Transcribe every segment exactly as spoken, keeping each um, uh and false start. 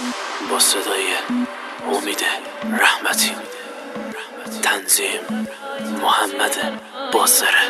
با صدای امید رحمتی، تنظیم محمد باسره.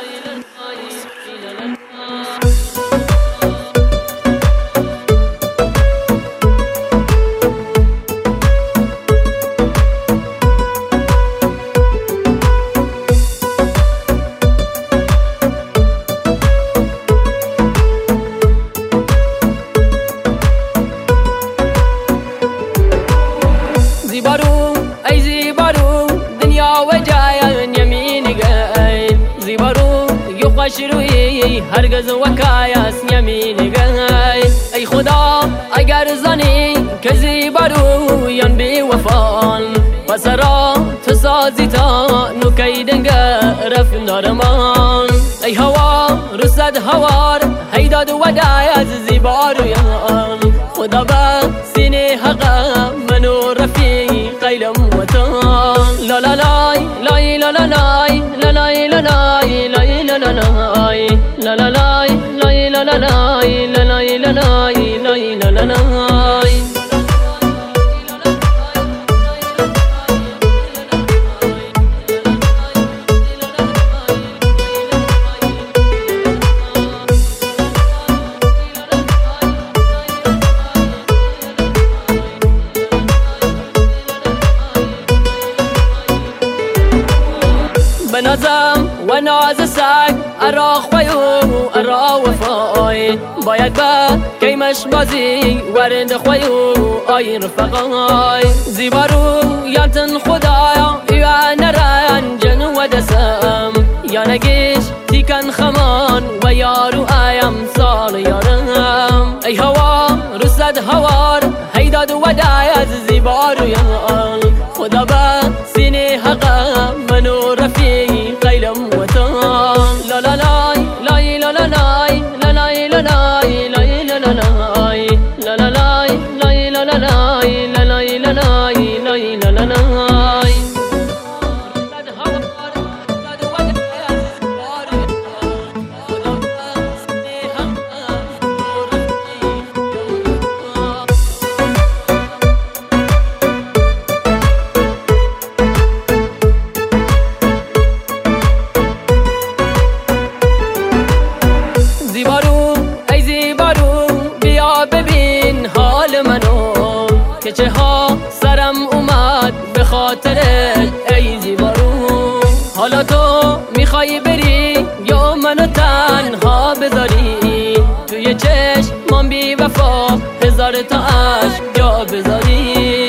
زیبارو ای زیبارو دنیا و جایان یمینی گای زیبارو یو خوش روی هرگز وکایس یمینی گای ای خدا اگر زنی که زیبارو یان بی وفان پسرا تو سازی تا نکی دنگر نارمان ای هوا رسد هوار هیداد و دایز زیبارو یان خدا با سینه حقا منو رفیق قیلم وطن لا لا لای لای لا لا لای لا لای لا لای لای لا لا لای لا لا لای لای لا لا لای لا لای لا لای لای لا لا لای بنازم و ناز سگ ارا خویو ارا وفای باید با کیمش بازی ورند خویو آی رفقای زیبارو یانتن خدایا یا نران جن و دسم یا نگیش تیکن خمان و یارو آیم سال یارم ای هوا رسد هوار هیداد و دایز زیبارو یان خدا با سینه حقا منو رفیق قیلم وطن لا لا لای لای لا لا لای لا لای لا لای لای لا لا لای لا لا لای لای لا لا لای لا لای لا لای لای لا لا لای زیبارو ای زیبارو بیا ببین حال منو که چه ها سرم اومد به خاطر ای زیبارو حالا تو میخوای بری یا منو تنها بذاری توی چشمم بی وفا هزار تا عشق جا بذاری